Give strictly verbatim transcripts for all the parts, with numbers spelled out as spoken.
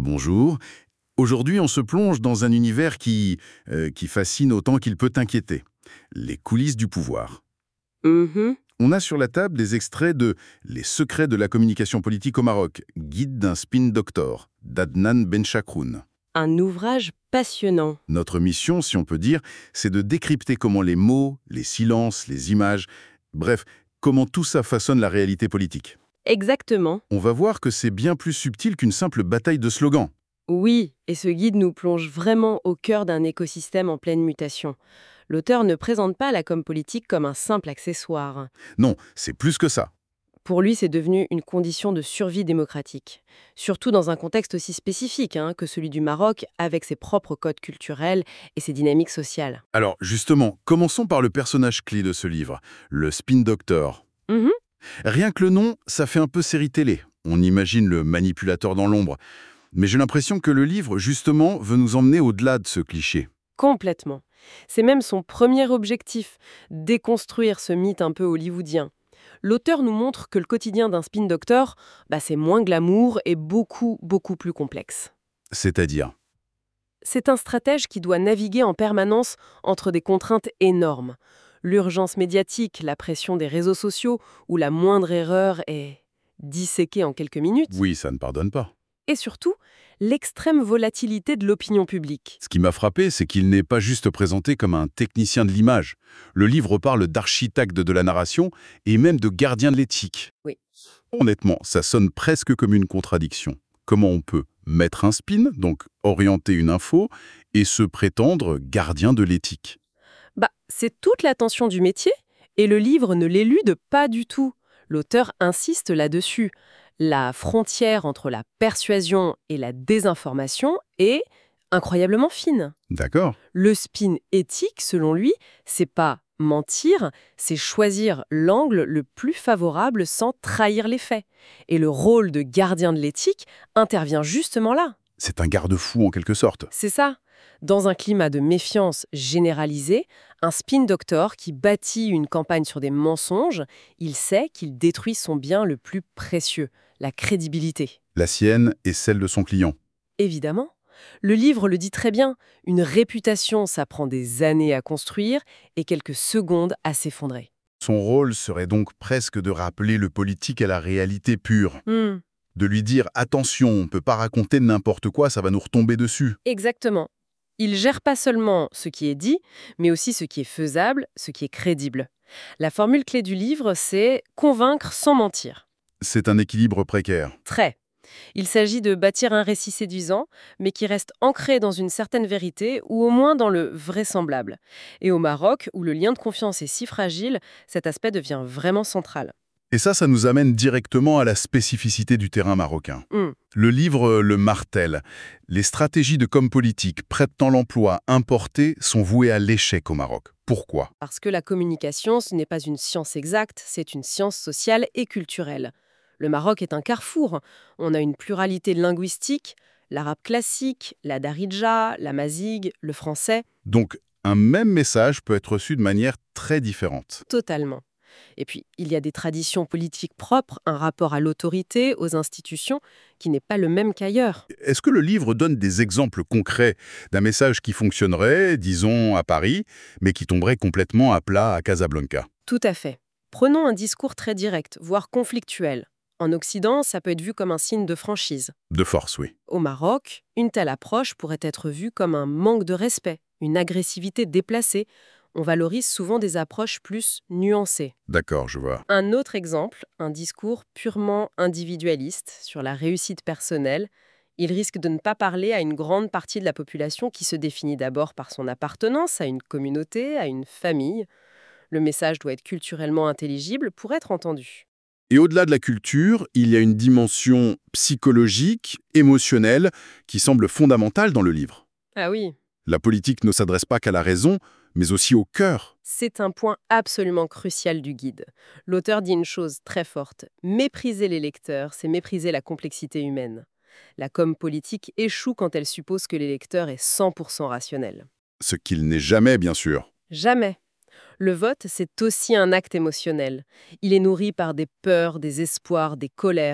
Bonjour. Aujourd'hui, on se plonge dans un univers qui, euh, qui fascine autant qu'il peut inquiéter. Les coulisses du pouvoir. Mhm. On a sur la table des extraits de Les secrets de la communication politique au Maroc, guide d'un spin doctor, d'Adnan Benchakroun. Un ouvrage passionnant. Notre mission, si on peut dire, c'est de décrypter comment les mots, les silences, les images, bref, comment tout ça façonne la réalité politique. Exactement. On va voir que c'est bien plus subtil qu'une simple bataille de slogans. Oui, et ce guide nous plonge vraiment au cœur d'un écosystème en pleine mutation. L'auteur ne présente pas la com politique comme un simple accessoire. Non, c'est plus que ça. Pour lui, c'est devenu une condition de survie démocratique. Surtout dans un contexte aussi spécifique hein, que celui du Maroc, avec ses propres codes culturels et ses dynamiques sociales. Alors, justement, commençons par le personnage clé de ce livre, le spin doctor. Mhm. Rien que le nom, ça fait un peu série télé. On imagine le manipulateur dans l'ombre. Mais j'ai l'impression que le livre, justement, veut nous emmener au-delà de ce cliché. Complètement. C'est même son premier objectif, déconstruire ce mythe un peu hollywoodien. L'auteur nous montre que le quotidien d'un spin doctor, bah, c'est moins glamour et beaucoup, beaucoup plus complexe. C'est-à-dire, C'est un stratège qui doit naviguer en permanence entre des contraintes énormes. L'urgence médiatique, la pression des réseaux sociaux, où la moindre erreur est disséquée en quelques minutes. oui, ça ne pardonne pas. Et surtout, l'extrême volatilité de l'opinion publique. Ce qui m'a frappé, c'est qu'il n'est pas juste présenté comme un technicien de l'image. Le livre parle d'architecte de la narration et même de gardien de l'éthique. Oui. Honnêtement, ça sonne presque comme une contradiction. Comment on peut mettre un spin, donc orienter une info, et se prétendre gardien de l'éthique? Bah, c'est toute la tension du métier, et le livre ne l'élude pas du tout. L'auteur insiste là-dessus. La frontière entre la persuasion et la désinformation est incroyablement fine. D'accord. Le spin éthique, selon lui, c'est pas mentir, c'est choisir l'angle le plus favorable sans trahir les faits. Et le rôle de gardien de l'éthique intervient justement là. C'est un garde-fou en quelque sorte. C'est ça. Dans un climat de méfiance généralisée, un spin doctor qui bâtit une campagne sur des mensonges, il sait qu'il détruit son bien le plus précieux, la crédibilité. La sienne et celle de son client. Évidemment. Le livre le dit très bien, une réputation, ça prend des années à construire et quelques secondes à s'effondrer. Son rôle serait donc presque de rappeler le politique à la réalité pure. Hmm, De lui dire « attention, on ne peut pas raconter n'importe quoi, ça va nous retomber dessus ». exactement. Il gère pas seulement ce qui est dit, mais aussi ce qui est faisable, ce qui est crédible. La formule clé du livre, c'est convaincre sans mentir. C'est un équilibre précaire. Très. Il s'agit de bâtir un récit séduisant, mais qui reste ancré dans une certaine vérité, ou au moins dans le vraisemblable. Et au Maroc, où le lien de confiance est si fragile, cet aspect devient vraiment central. Et ça, ça nous amène directement à la spécificité du terrain marocain. Hmm. Le livre euh, le martèle. Les stratégies de com politique, prêtant l'emploi, importées, sont vouées à l'échec au Maroc. Pourquoi? Parce que la communication, ce n'est pas une science exacte, c'est une science sociale et culturelle. Le Maroc est un carrefour. On a une pluralité linguistique, l'arabe classique, la darija, la mazigue, le français, Donc, un même message peut être reçu de manière très différente. totalement. Et puis, il y a des traditions politiques propres, un rapport à l'autorité, aux institutions, qui n'est pas le même qu'ailleurs. Est-ce que le livre donne des exemples concrets d'un message qui fonctionnerait, disons, à Paris, mais qui tomberait complètement à plat à Casablanca? Tout à fait. Prenons un discours très direct, voire conflictuel. En Occident, ça peut être vu comme un signe de franchise. De force, oui. Au Maroc, une telle approche pourrait être vue comme un manque de respect, une agressivité déplacée. On valorise souvent des approches plus nuancées. D'accord, je vois. Un autre exemple, un discours purement individualiste sur la réussite personnelle. Il risque de ne pas parler à une grande partie de la population qui se définit d'abord par son appartenance à une communauté, à une famille. Le message doit être culturellement intelligible pour être entendu. Et au-delà de la culture, il y a une dimension psychologique, émotionnelle, qui semble fondamentale dans le livre. Ah oui, La politique ne s'adresse pas qu'à la raison, mais aussi au cœur. c'est un point absolument crucial du guide. L'auteur dit une chose très forte. Mépriser les lecteurs, c'est mépriser la complexité humaine. La com politique échoue quand elle suppose que les lecteurs est cent pour cent rationnel. Ce qu'il n'est jamais, bien sûr. Jamais. Le vote, c'est aussi un acte émotionnel. Il est nourri par des peurs, des espoirs, des colères.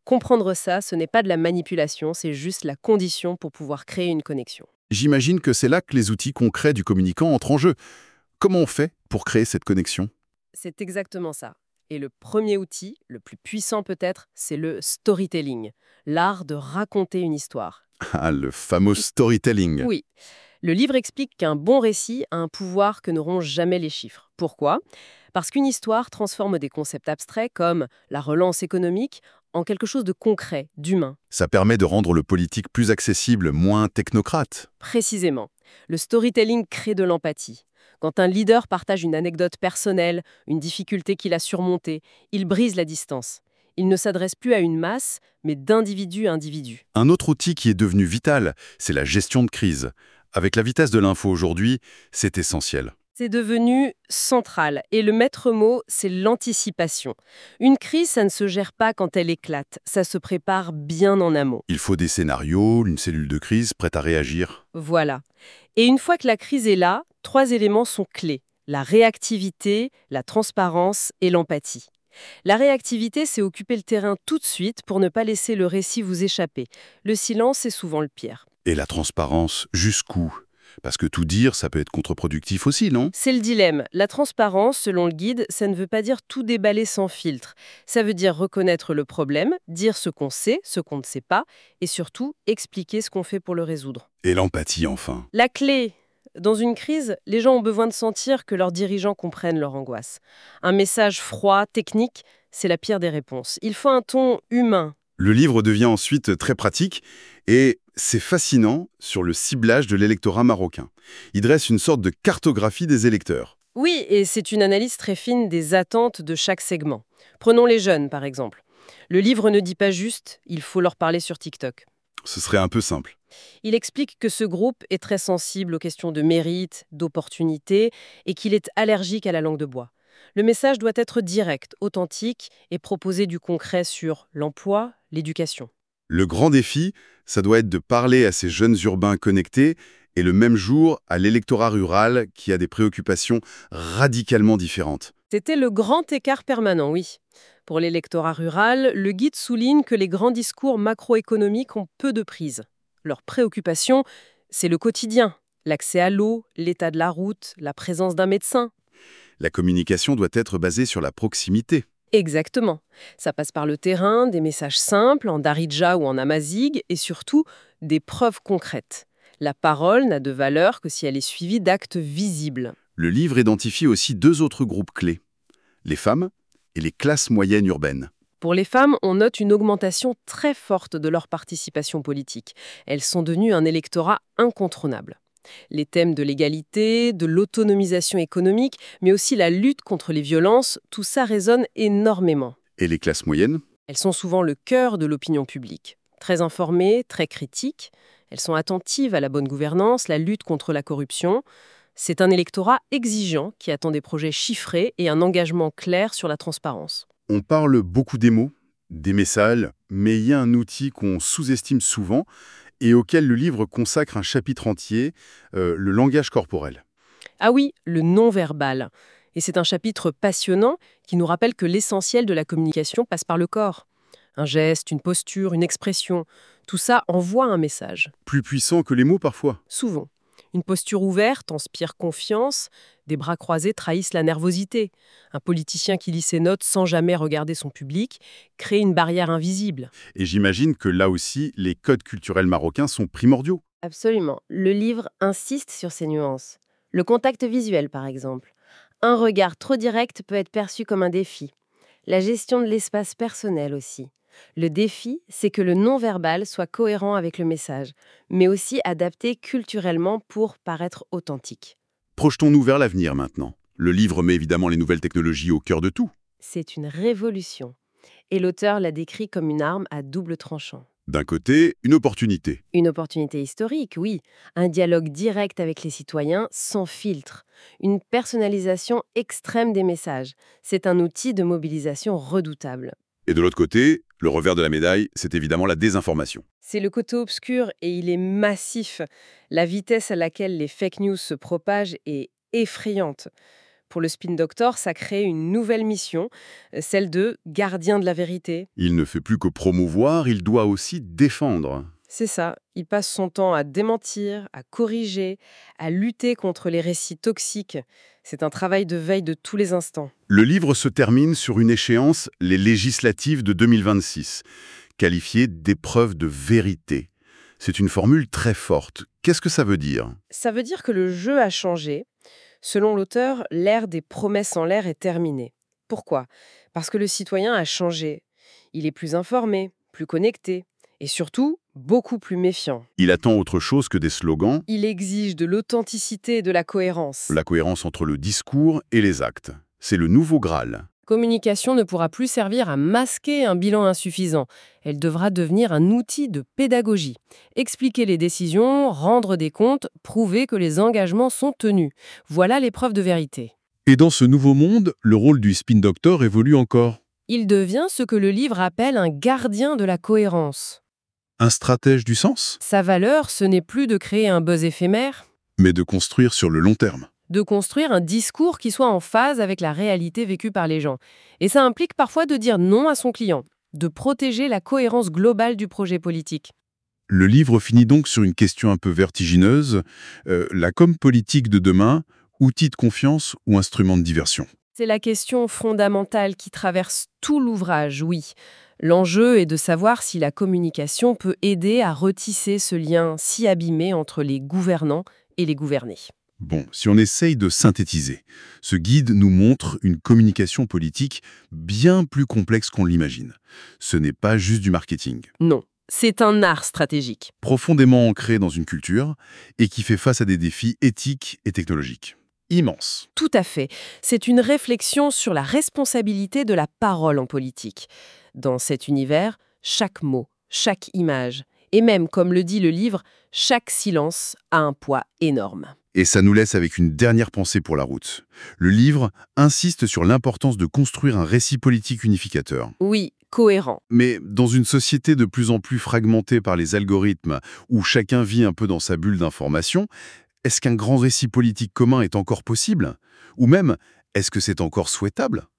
Comprendre ça, ce n'est pas de la manipulation, c'est juste la condition pour pouvoir créer une connexion. J'imagine que c'est là que les outils concrets du communicant entrent en jeu. Comment on fait pour créer cette connexion? C'est exactement ça. Et le premier outil, le plus puissant peut-être, c'est le storytelling, l'art de raconter une histoire. Ah, le fameux storytelling. Oui, le livre explique qu'un bon récit a un pouvoir que n'auront jamais les chiffres. Pourquoi? Parce qu'une histoire transforme des concepts abstraits comme la relance économique en quelque chose de concret, d'humain. Ça permet de rendre le politique plus accessible, moins technocrate. Précisément, le storytelling crée de l'empathie. Quand un leader partage une anecdote personnelle, une difficulté qu'il a surmontée, il brise la distance. Il ne s'adresse plus à une masse, mais d'individu à individu. Un autre outil qui est devenu vital, c'est la gestion de crise. Avec la vitesse de l'info aujourd'hui, c'est essentiel. C'est devenu central. Et le maître mot, c'est l'anticipation. Une crise, ça ne se gère pas quand elle éclate. Ça se prépare bien en amont. Il faut des scénarios, une cellule de crise prête à réagir. Voilà. Et une fois que la crise est là, trois éléments sont clés. La réactivité, la transparence et l'empathie. La réactivité, c'est occuper le terrain tout de suite pour ne pas laisser le récit vous échapper. Le silence est souvent le pire. Et la transparence, jusqu'où? Parce que tout dire, ça peut être contre-productif aussi, non? C'est le dilemme. La transparence, selon le guide, ça ne veut pas dire tout déballer sans filtre. Ça veut dire reconnaître le problème, dire ce qu'on sait, ce qu'on ne sait pas, et surtout expliquer ce qu'on fait pour le résoudre. Et l'empathie, enfin. La clé, dans une crise, les gens ont besoin de sentir que leurs dirigeants comprennent leur angoisse. Un message froid, technique, c'est la pire des réponses. Il faut un ton humain. Le livre devient ensuite très pratique et c'est fascinant sur le ciblage de l'électorat marocain. Il dresse une sorte de cartographie des électeurs. Oui, et c'est une analyse très fine des attentes de chaque segment. Prenons les jeunes, par exemple. Le livre ne dit pas juste « il faut leur parler sur TikTok ». Ce serait un peu simple. Il explique que ce groupe est très sensible aux questions de mérite, d'opportunité, et qu'il est allergique à la langue de bois. Le message doit être direct, authentique et proposer du concret sur l'emploi, l'éducation. Le grand défi, ça doit être de parler à ces jeunes urbains connectés et le même jour à l'électorat rural qui a des préoccupations radicalement différentes. C'était le grand écart permanent, oui. Pour l'électorat rural, le guide souligne que les grands discours macroéconomiques ont peu de prise. Leur préoccupation, c'est le quotidien, l'accès à l'eau, l'état de la route, la présence d'un médecin. La communication doit être basée sur la proximité. Exactement. Ça passe par le terrain, des messages simples, en Darija ou en Amazigh, et surtout des preuves concrètes. La parole n'a de valeur que si elle est suivie d'actes visibles. Le livre identifie aussi deux autres groupes clés, les femmes et les classes moyennes urbaines. Pour les femmes, on note une augmentation très forte de leur participation politique. Elles sont devenues un électorat incontournable. Les thèmes de l'égalité, de l'autonomisation économique, mais aussi la lutte contre les violences, tout ça résonne énormément. Et les classes moyennes? Elles sont souvent le cœur de l'opinion publique. Très informées, très critiques, elles sont attentives à la bonne gouvernance, la lutte contre la corruption. C'est un électorat exigeant qui attend des projets chiffrés et un engagement clair sur la transparence. On parle beaucoup des mots, des messages, mais il y a un outil qu'on sous-estime souvent et auquel le livre consacre un chapitre entier, euh, le langage corporel. Ah oui, le non-verbal. Et c'est un chapitre passionnant qui nous rappelle que l'essentiel de la communication passe par le corps. Un geste, une posture, une expression, tout ça envoie un message. Plus puissant que les mots parfois. Souvent. Une posture ouverte inspire confiance, des bras croisés trahissent la nervosité. Un politicien qui lit ses notes sans jamais regarder son public crée une barrière invisible. Et j'imagine que là aussi, les codes culturels marocains sont primordiaux. Absolument. Le livre insiste sur ces nuances. Le contact visuel, par exemple. Un regard trop direct peut être perçu comme un défi. La gestion de l'espace personnel aussi. Le défi, c'est que le non-verbal soit cohérent avec le message, mais aussi adapté culturellement pour paraître authentique. Projetons-nous vers l'avenir maintenant. Le livre met évidemment les nouvelles technologies au cœur de tout. C'est une révolution. Et l'auteur l'a décrit comme une arme à double tranchant. D'un côté, une opportunité. Une opportunité historique, oui. Un dialogue direct avec les citoyens, sans filtre. Une personnalisation extrême des messages. C'est un outil de mobilisation redoutable. Et de l'autre côté, le revers de la médaille, c'est évidemment la désinformation. C'est le côté obscur et il est massif. La vitesse à laquelle les fake news se propagent est effrayante. Pour le Spin Doctor, ça crée une nouvelle mission, euh, celle de gardien de la vérité. Il ne fait plus que promouvoir, il doit aussi défendre. C'est ça, il passe son temps à démentir, à corriger, à lutter contre les récits toxiques. C'est un travail de veille de tous les instants. Le livre se termine sur une échéance, les législatives de deux mille vingt-six, qualifiée d'épreuve de vérité. C'est une formule très forte. Qu'est-ce que ça veut dire? Ça veut dire que le jeu a changé. Selon l'auteur, l'ère des promesses en l'air est terminée. Pourquoi? Parce que le citoyen a changé. Il est plus informé, plus connecté et surtout beaucoup plus méfiant. Il attend autre chose que des slogans, Il exige de l'authenticité et de la cohérence. la cohérence entre le discours et les actes. C'est le nouveau Graal. Communication ne pourra plus servir à masquer un bilan insuffisant. Elle devra devenir un outil de pédagogie. Expliquer les décisions, rendre des comptes, prouver que les engagements sont tenus. Voilà l'épreuve de vérité. Et dans ce nouveau monde, le rôle du Spin Doctor évolue encore. Il devient ce que le livre appelle un gardien de la cohérence. Un stratège du sens, Sa valeur, ce n'est plus de créer un buzz éphémère, mais de construire sur le long terme. de construire un discours qui soit en phase avec la réalité vécue par les gens. Et ça implique parfois de dire non à son client, de protéger la cohérence globale du projet politique. Le livre finit donc sur une question un peu vertigineuse. Euh, la com politique de demain, outil de confiance ou instrument de diversion? C'est la question fondamentale qui traverse tout l'ouvrage, oui. L'enjeu est de savoir si la communication peut aider à retisser ce lien si abîmé entre les gouvernants et les gouvernés. Bon, si on essaye de synthétiser, ce guide nous montre une communication politique bien plus complexe qu'on l'imagine. Ce n'est pas juste du marketing. Non, c'est un art stratégique. Profondément ancré dans une culture et qui fait face à des défis éthiques et technologiques immenses. Tout à fait. C'est une réflexion sur la responsabilité de la parole en politique. Dans cet univers, chaque mot, chaque image, et même, comme le dit le livre, chaque silence a un poids énorme. Et ça nous laisse avec une dernière pensée pour la route. Le livre insiste sur l'importance de construire un récit politique unificateur. Oui, cohérent. Mais dans une société de plus en plus fragmentée par les algorithmes, où chacun vit un peu dans sa bulle d'information, est-ce qu'un grand récit politique commun est encore possible? Ou même, est-ce que c'est encore souhaitable?